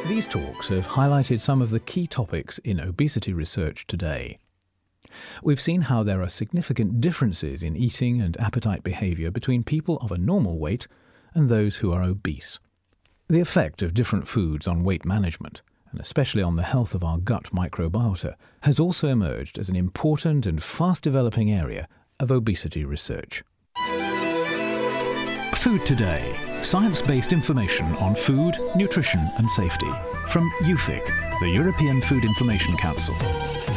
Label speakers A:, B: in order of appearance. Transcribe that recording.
A: These talks have highlighted some of the key topics in obesity research today. We've seen how there are significant differences in eating and appetite behaviour between people of a normal weight and those who are obese. The effect of different foods on weight management, and especially on the health of our gut microbiota, has also emerged as an important and fast-developing area of obesity research. Food Today. Science-based information on food, nutrition and safety. From EUFIC, the European Food Information Council.